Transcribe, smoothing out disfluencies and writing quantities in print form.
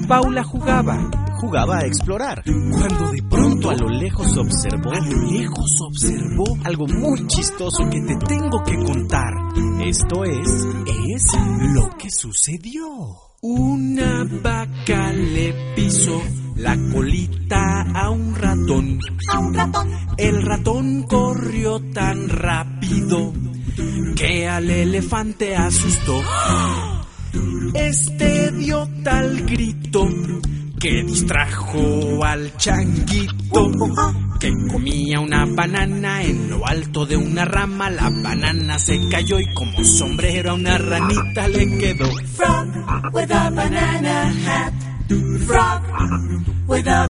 Paula jugaba a explorar, cuando de pronto a lo lejos observó algo muy chistoso que te tengo que contar. Esto es lo que sucedió. Una vaca le pisó la colita a un ratón. El ratón corrió tan rápido que al elefante asustó. Este dio tal grito que distrajo al changuito, que comía una banana en lo alto de una rama. La banana se cayó y como sombrero a una ranita le quedó. Frog with a banana hat. Frog with a